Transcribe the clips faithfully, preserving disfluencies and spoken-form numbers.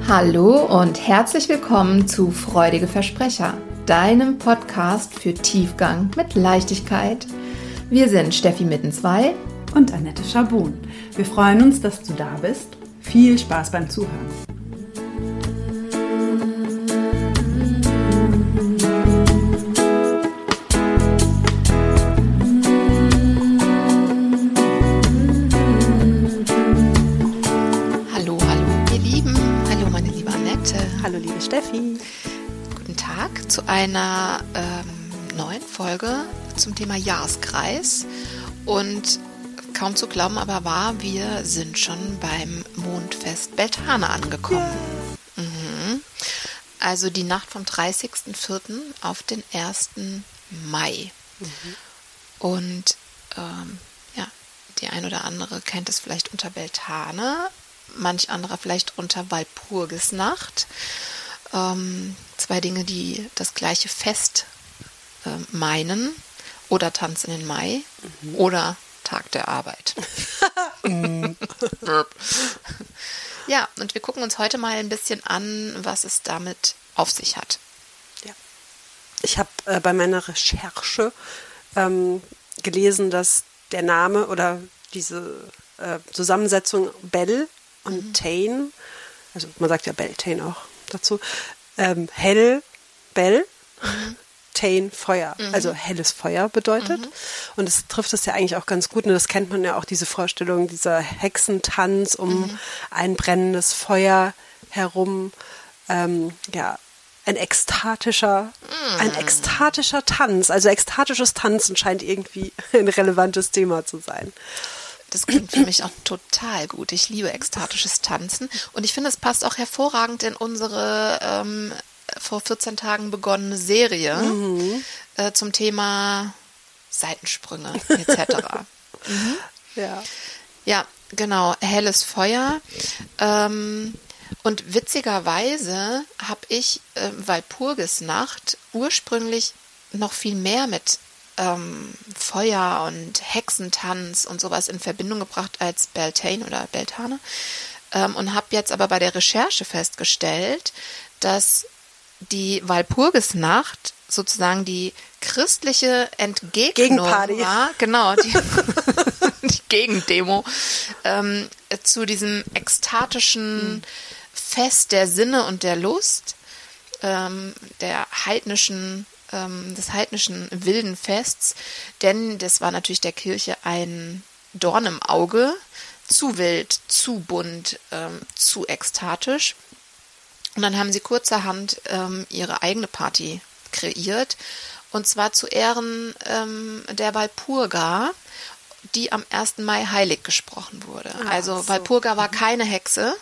Hallo und herzlich willkommen zu Freudige Versprecher, deinem Podcast für Tiefgang mit Leichtigkeit. Wir sind Steffi Mittenzwei und Annette Schabun. Wir freuen uns, dass du da bist. Viel Spaß beim Zuhören. Hallo, hallo ihr Lieben. Hallo meine liebe Annette. Hallo liebe Steffi. Guten Tag zu einer ähm, neuen Folge zum Thema Jahreskreis. Und kaum zu glauben aber wahr, wir sind schon beim Mondfest Beltane angekommen. Yeah. Mhm. Also die Nacht vom dreißigsten vierten auf den ersten Mai. Mhm. Und ähm, ja, die ein oder andere kennt es vielleicht unter Beltane, manch anderer vielleicht unter Walpurgisnacht. Ähm, zwei Dinge, die das gleiche Fest äh, meinen. Oder Tanz in den Mai. Mhm. Oder Tag der Arbeit. Ja, und wir gucken uns heute mal ein bisschen an, was es damit auf sich hat. Ja. Ich habe äh, bei meiner Recherche ähm, gelesen, dass der Name oder diese äh, Zusammensetzung Bell und mhm. Tain, also man sagt ja Beltane auch dazu, ähm, hell, Bell, mhm. Tain, Feuer, mhm. also helles Feuer bedeutet. Mhm. Und das trifft es ja eigentlich auch ganz gut. Und das kennt man ja auch, diese Vorstellung, dieser Hexentanz um mhm. ein brennendes Feuer herum. Ähm, ja, ein ekstatischer, mhm. ein ekstatischer Tanz. Also ekstatisches Tanzen scheint irgendwie ein relevantes Thema zu sein. Das klingt für mich auch total gut. Ich liebe ekstatisches Tanzen. Und ich finde, es passt auch hervorragend in unsere ähm, vor vierzehn Tagen begonnene Serie mhm. äh, zum Thema Seitensprünge et cetera. mhm. Ja. Ja, genau, helles Feuer. Ähm, und witzigerweise habe ich äh, Walpurgisnacht ursprünglich noch viel mehr mit ähm, Feuer und Hexentanz und sowas in Verbindung gebracht als Beltane oder Beltane. Ähm, und habe jetzt aber bei der Recherche festgestellt, dass die Walpurgisnacht sozusagen die christliche Entgegnung war, genau, die, die Gegendemo ähm, zu diesem ekstatischen mhm. Fest der Sinne und der Lust, ähm, der heidnischen, ähm, des heidnischen wilden Fests, denn das war natürlich der Kirche ein Dorn im Auge, zu wild, zu bunt, ähm, zu ekstatisch. Und dann haben sie kurzerhand ähm, ihre eigene Party kreiert. Und zwar zu Ehren ähm, der Walpurga, die am ersten Mai heilig gesprochen wurde. Ah, also so. Walpurga war keine Hexe.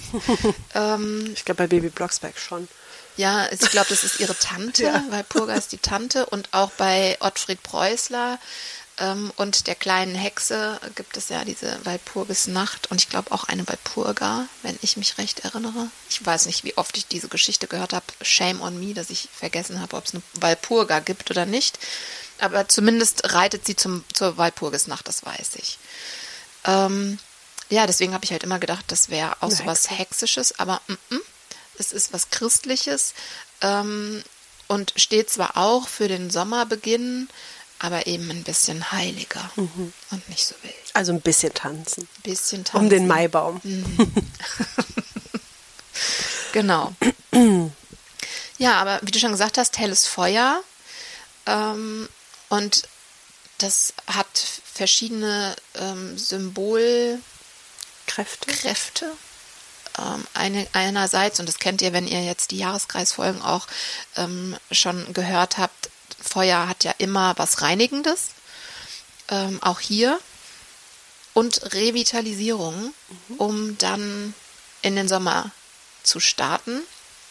ähm, ich glaube bei Baby Blocksberg schon. Ja, ich glaube, das ist ihre Tante. Ja. Walpurga ist die Tante. Und auch bei Ottfried Preußler ähm, und der kleinen Hexe gibt es ja diese Walpurgisnacht und ich glaube auch eine Walpurga, wenn ich mich recht erinnere. Ich weiß nicht, wie oft ich diese Geschichte gehört habe. Shame on me, dass ich vergessen habe, ob es eine Walpurga gibt oder nicht. Aber zumindest reitet sie zum, zur Walpurgisnacht, das weiß ich. Ähm, ja, deswegen habe ich halt immer gedacht, das wäre auch so was Hexisches, aber mm-mm, es ist was Christliches ähm, und steht zwar auch für den Sommerbeginn, aber eben ein bisschen heiliger mhm. und nicht so wild. Also ein bisschen tanzen. Ein bisschen tanzen. Um den Maibaum. Mhm. Genau. Ja, aber wie du schon gesagt hast, helles Feuer. Ähm, und das hat verschiedene ähm, Symbolkräfte. Kräfte. Ähm, eine, einerseits, und das kennt ihr, wenn ihr jetzt die Jahreskreisfolgen auch ähm, schon gehört habt, Feuer hat ja immer was Reinigendes, ähm, auch hier, und Revitalisierung, mhm. um dann in den Sommer zu starten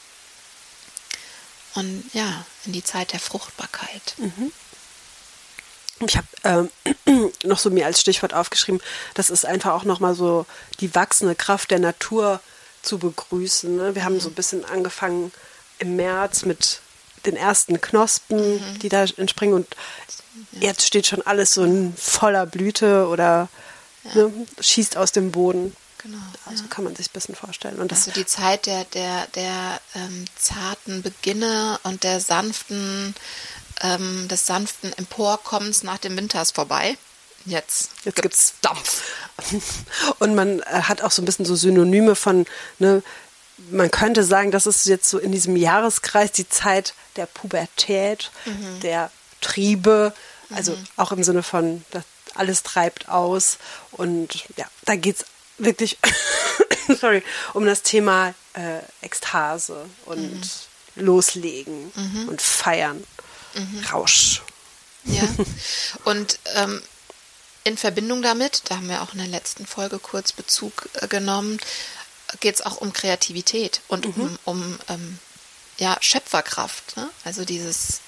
und ja, in die Zeit der Fruchtbarkeit. Mhm. Ich habe ähm, noch so mir als Stichwort aufgeschrieben, das ist einfach auch nochmal so die wachsende Kraft der Natur zu begrüßen. Ne? Wir haben mhm. so ein bisschen angefangen im März mit den ersten Knospen, mhm. die da entspringen und ja. jetzt steht schon alles so in voller Blüte oder ja. ne, schießt aus dem Boden. Genau. Also ja. kann man sich ein bisschen vorstellen. Und das Also die Zeit der, der, der ähm, zarten Beginne und der sanften, ähm, des sanften Emporkommens nach dem Winter ist vorbei. Jetzt, Jetzt gibt's Dampf. Und man äh, hat auch so ein bisschen so Synonyme von, ne, man könnte sagen, das ist jetzt so in diesem Jahreskreis die Zeit der Pubertät, mhm. der Triebe, also mhm. auch im Sinne von, das alles treibt aus. Und ja, da geht's wirklich sorry, um das Thema äh, Ekstase und mhm. Loslegen mhm. und Feiern. Mhm. Rausch. Ja, und ähm, in Verbindung damit, da haben wir auch in der letzten Folge kurz Bezug äh, genommen, geht es auch um Kreativität und mhm. um, um ähm, ja, Schöpferkraft. Ne? Also dieses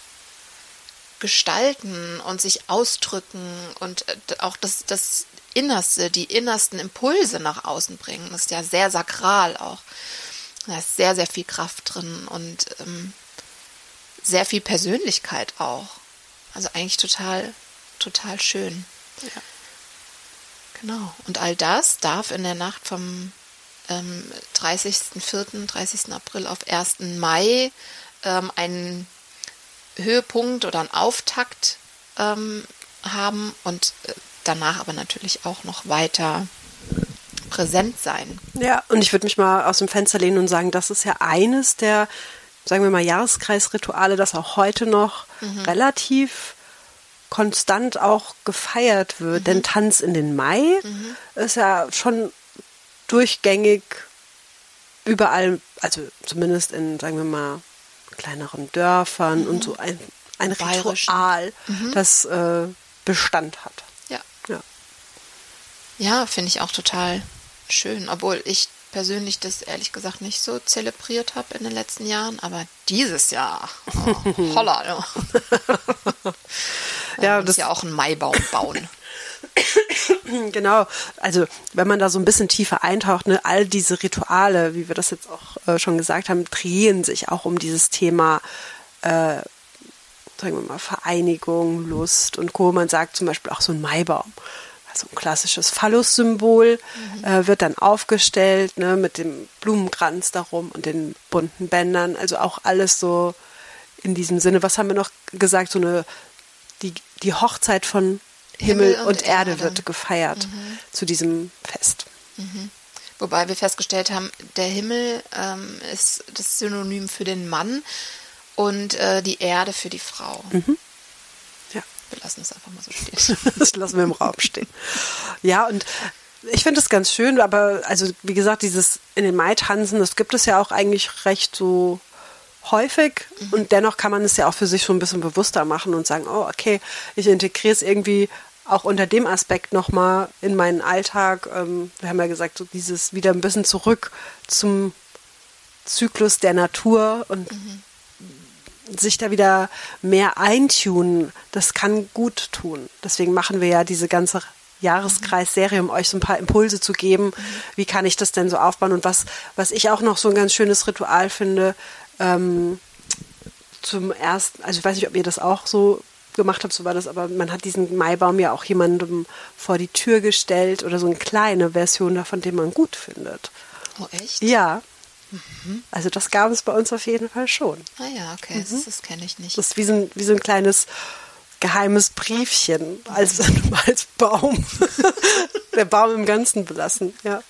Gestalten und sich ausdrücken und äh, auch das, das Innerste, die innersten Impulse nach außen bringen. Das ist ja sehr sakral auch. Da ist sehr, sehr viel Kraft drin und ähm, sehr viel Persönlichkeit auch. Also eigentlich total, total schön. Ja. Genau. Und all das darf in der Nacht vom ähm, dreißigsten vierten, dreißigsten April auf ersten Mai ähm, einen Höhepunkt oder einen Auftakt ähm, haben und äh, danach aber natürlich auch noch weiter präsent sein. Ja, und ich würde mich mal aus dem Fenster lehnen und sagen, das ist ja eines der, sagen wir mal, Jahreskreisrituale, das auch heute noch mhm. relativ konstant auch gefeiert wird. Mhm. Denn Tanz in den Mai mhm. ist ja schon durchgängig überall, also zumindest in, sagen wir mal, kleineren Dörfern mhm. und so ein, ein Ritual, mhm. das äh, Bestand hat. Ja. Ja, ja, finde ich auch total schön, obwohl ich persönlich das ehrlich gesagt nicht so zelebriert habe in den letzten Jahren, aber dieses Jahr, oh, holla. Ja, ja, das ist ja auch ein Maibaum bauen. Genau, also wenn man da so ein bisschen tiefer eintaucht, ne, all diese Rituale, wie wir das jetzt auch äh, schon gesagt haben, drehen sich auch um dieses Thema, äh, sagen wir mal, Vereinigung, Lust und Co. Man sagt zum Beispiel auch so ein Maibaum. Also ein klassisches Phallus-Symbol mhm. äh, wird dann aufgestellt, ne, mit dem Blumenkranz darum und den bunten Bändern. Also auch alles so in diesem Sinne. Was haben wir noch gesagt? So eine die, die Hochzeit von Himmel, Himmel und, und Erde, Erde wird gefeiert mhm. zu diesem Fest. Mhm. Wobei wir festgestellt haben, der Himmel ähm, ist das Synonym für den Mann und äh, die Erde für die Frau. Mhm. Ja. Wir lassen es einfach mal so stehen. Das lassen wir im Raum stehen. Ja, und ich finde es ganz schön, aber also wie gesagt, dieses in den Mai tanzen, das gibt es ja auch eigentlich recht so häufig mhm. und dennoch kann man es ja auch für sich schon ein bisschen bewusster machen und sagen, oh, okay, ich integriere es irgendwie auch unter dem Aspekt nochmal in meinen Alltag. Ähm, wir haben ja gesagt, so dieses wieder ein bisschen zurück zum Zyklus der Natur und mhm. sich da wieder mehr eintunen, das kann gut tun. Deswegen machen wir ja diese ganze Jahreskreis-Serie, um euch so ein paar Impulse zu geben. Mhm. Wie kann ich das denn so aufbauen? Und was, was ich auch noch so ein ganz schönes Ritual finde, ähm, zum ersten, also ich weiß nicht, ob ihr das auch so gemacht habt, so war das, aber man hat diesen Maibaum ja auch jemandem vor die Tür gestellt oder so eine kleine Version davon, den man gut findet. Oh, echt? Ja. Mhm. Also das gab es bei uns auf jeden Fall schon. Ah ja, okay, mhm. das, das kenne ich nicht. Das ist wie so ein, wie so ein kleines geheimes Briefchen als, als Baum. Der Baum im Ganzen belassen, ja.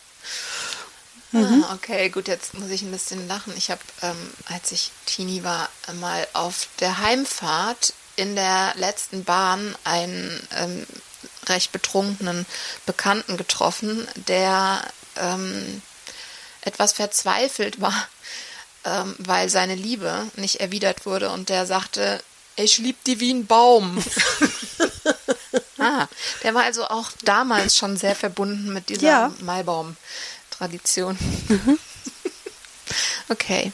Mhm. Ah, okay, gut, jetzt muss ich ein bisschen lachen. Ich habe, ähm, als ich Teenie war, mal auf der Heimfahrt in der letzten Bahn einen ähm, recht betrunkenen Bekannten getroffen, der ähm, etwas verzweifelt war, ähm, weil seine Liebe nicht erwidert wurde und der sagte, ich lieb die wie ein Baum. ah, der war also auch damals schon sehr verbunden mit dieser ja. Maibaum-Tradition. Mhm. Okay.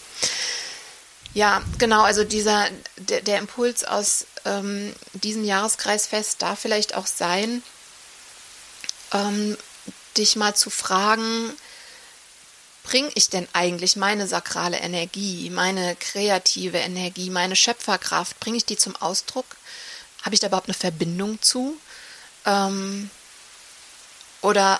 Ja, genau, also dieser, der, der Impuls aus ähm, diesem Jahreskreisfest darf vielleicht auch sein, ähm, dich mal zu fragen, bringe ich denn eigentlich meine sakrale Energie, meine kreative Energie, meine Schöpferkraft, bringe ich die zum Ausdruck? Habe ich da überhaupt eine Verbindung zu? Ähm, oder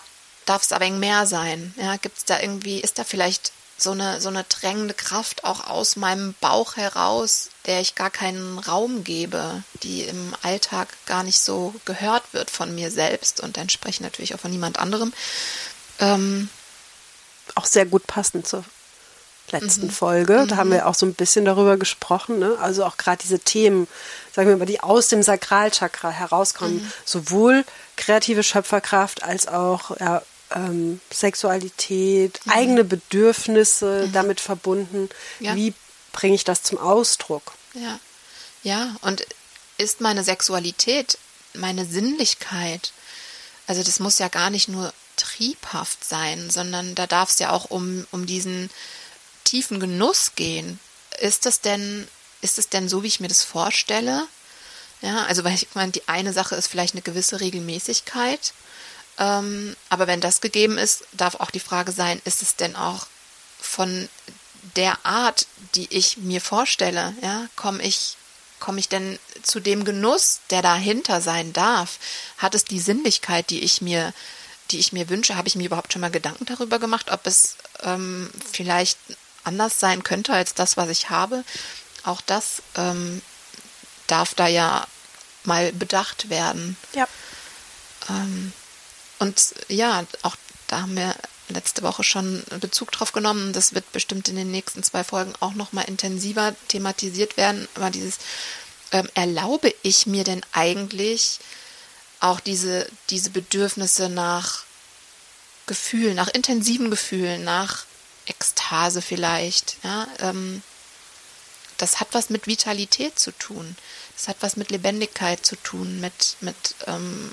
darf es aber mehr sein? Ja, gibt es da irgendwie, ist da vielleicht so eine, so eine drängende Kraft auch aus meinem Bauch heraus, der ich gar keinen Raum gebe, die im Alltag gar nicht so gehört wird von mir selbst und entsprechend natürlich auch von niemand anderem. Ähm, auch sehr gut passend zur letzten mhm. Folge. Mhm. Da haben wir auch so ein bisschen darüber gesprochen, ne? Also auch gerade diese Themen, sagen wir mal, die aus dem Sakralchakra herauskommen, mhm. sowohl kreative Schöpferkraft als auch ja, ähm, Sexualität, mhm. eigene Bedürfnisse mhm. damit verbunden. Ja. Wie bringe ich das zum Ausdruck? Ja, ja. Und ist meine Sexualität, meine Sinnlichkeit, also das muss ja gar nicht nur triebhaft sein, sondern da darf es ja auch um, um diesen tiefen Genuss gehen. Ist das denn, ist es denn so, wie ich mir das vorstelle? Ja, also weil ich meine, die eine Sache ist vielleicht eine gewisse Regelmäßigkeit, ähm, aber wenn das gegeben ist, darf auch die Frage sein, ist es denn auch von der Art, die ich mir vorstelle, ja, komme ich, komme ich denn zu dem Genuss, der dahinter sein darf? Hat es die Sinnlichkeit, die ich mir die ich mir wünsche? Habe ich mir überhaupt schon mal Gedanken darüber gemacht, ob es ähm, vielleicht anders sein könnte als das, was ich habe? Auch das ähm, darf da ja mal bedacht werden. Ja. Ähm, und ja, auch da haben wir letzte Woche schon Bezug drauf genommen. Das wird bestimmt in den nächsten zwei Folgen auch noch mal intensiver thematisiert werden. Aber dieses, ähm, erlaube ich mir denn eigentlich auch diese, diese Bedürfnisse nach Gefühlen, nach intensiven Gefühlen, nach Ekstase vielleicht, ja, ähm, das hat was mit Vitalität zu tun, das hat was mit Lebendigkeit zu tun, mit, mit ähm,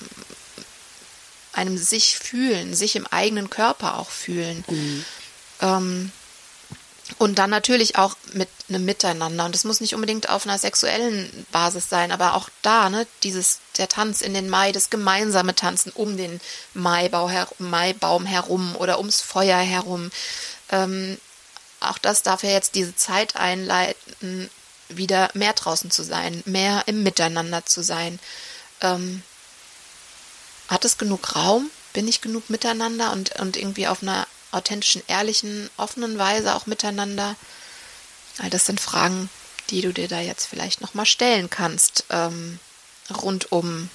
einem sich fühlen, sich im eigenen Körper auch fühlen. Mhm. Ähm, Und dann natürlich auch mit einem Miteinander. Und das muss nicht unbedingt auf einer sexuellen Basis sein, aber auch da, ne, dieses, der Tanz in den Mai, das gemeinsame Tanzen um den Maibau her, Maibaum herum oder ums Feuer herum. Ähm, auch das darf ja jetzt diese Zeit einleiten, wieder mehr draußen zu sein, mehr im Miteinander zu sein. Ähm, hat es genug Raum? Bin ich genug miteinander und, und irgendwie auf einer authentischen, ehrlichen, offenen Weise auch miteinander? All das sind Fragen, die du dir da jetzt vielleicht nochmal stellen kannst, ähm, rund um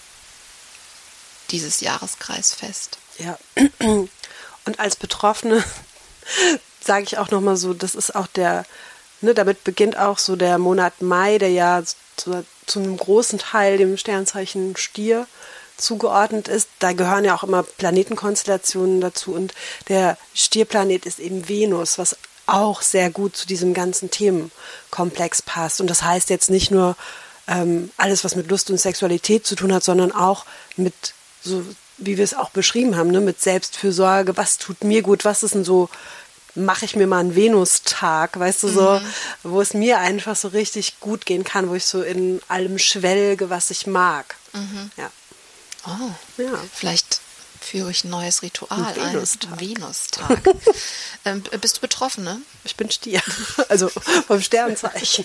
dieses Jahreskreisfest. Ja, und als Betroffene sage ich auch nochmal so, das ist auch der, ne, damit beginnt auch so der Monat Mai, der ja zu, zu einem großen Teil dem Sternzeichen Stier zugeordnet ist. Da gehören ja auch immer Planetenkonstellationen dazu und der Stierplanet ist eben Venus, was auch sehr gut zu diesem ganzen Themenkomplex passt. Und das heißt jetzt nicht nur ähm, alles, was mit Lust und Sexualität zu tun hat, sondern auch mit, so wie wir es auch beschrieben haben, ne, mit Selbstfürsorge, was tut mir gut, was ist denn so, mache ich mir mal einen Venustag, weißt du, so, mhm. wo es mir einfach so richtig gut gehen kann, wo ich so in allem schwelge, was ich mag. Mhm. Ja. Oh, ja. Vielleicht führe ich ein neues Ritual ein Venustag. ein. Venustag. ähm, bist du betroffen, ne? Ich bin Stier. Also vom Sternzeichen.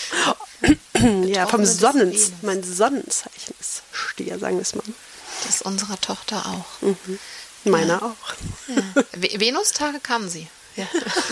Ja, vom Sonnenzeichen. Mein Sonnenzeichen ist Stier, sagen wir es mal. Das ist unserer Tochter auch. Mhm. Meiner ja. auch. Ja. Venustage kann sie. Ja.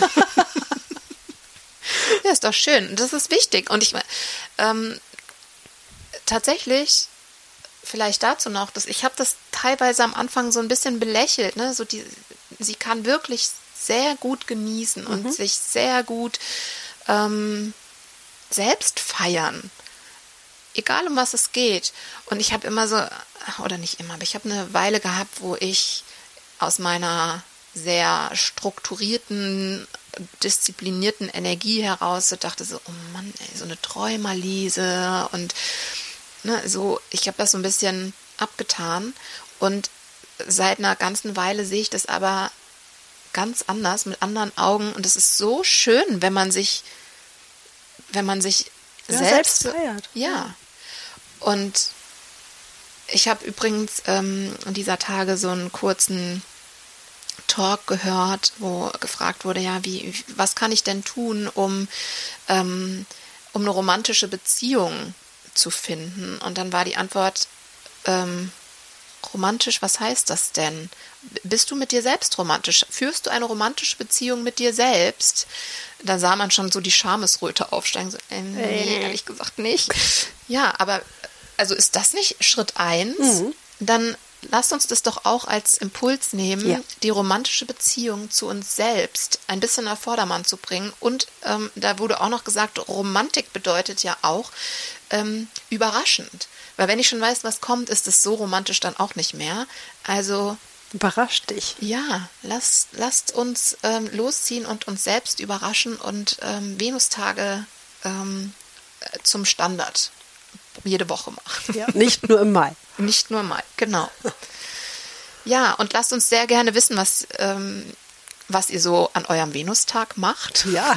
Ja, ist doch schön. Das ist wichtig. Und ich ähm, tatsächlich vielleicht dazu noch, dass ich habe das teilweise am Anfang so ein bisschen belächelt, ne? So die, sie kann wirklich sehr gut genießen und mhm. sich sehr gut ähm, selbst feiern. Egal, um was es geht. Und ich habe immer so, oder nicht immer, aber ich habe eine Weile gehabt, wo ich aus meiner sehr strukturierten, disziplinierten Energie heraus so dachte so, oh Mann, ey, so eine Träumerliese und ne, so, ich habe das so ein bisschen abgetan und seit einer ganzen Weile sehe ich das aber ganz anders, mit anderen Augen und es ist so schön, wenn man sich, wenn man sich ja, selbst, selbst feiert. Ja. Und ich habe übrigens ähm, dieser Tage so einen kurzen Talk gehört, wo gefragt wurde, ja, wie, was kann ich denn tun, um, ähm, um eine romantische Beziehung zu finden? Und dann war die Antwort, ähm, romantisch, was heißt das denn? Bist du mit dir selbst romantisch? Führst du eine romantische Beziehung mit dir selbst? Da sah man schon so die Schamesröte aufsteigen. So, äh, nee, ehrlich gesagt nicht. Ja, aber also ist das nicht Schritt eins? Mhm. Dann lasst uns das doch auch als Impuls nehmen, ja. die romantische Beziehung zu uns selbst ein bisschen auf Vordermann zu bringen. Und ähm, da wurde auch noch gesagt, Romantik bedeutet ja auch ähm, überraschend. Weil wenn ich schon weiß, was kommt, ist es so romantisch dann auch nicht mehr. Also überrascht dich. Ja, lasst, lasst uns ähm, losziehen und uns selbst überraschen und ähm, Venustage ähm, zum Standard jede Woche machen. Ja, nicht nur im Mai. Nicht nur im Mai, genau. Ja, und lasst uns sehr gerne wissen, was, ähm, was ihr so an eurem Venustag macht. Ja.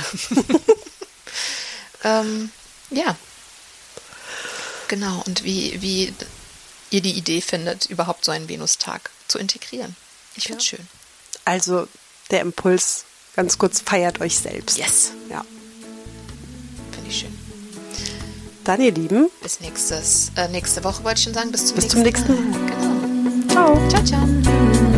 ähm, ja. Genau, und wie, wie ihr die Idee findet, überhaupt so einen Venustag zu integrieren. Ich finde es ja. schön. Also der Impuls, ganz kurz, feiert euch selbst. Yes. Ja. Finde ich schön. Dann, ihr Lieben. Bis nächstes, äh, nächste Woche wollte ich schon sagen. Bis zum bis nächsten Mal. Bis zum nächsten Mal. Genau. Ciao. Ciao, ciao.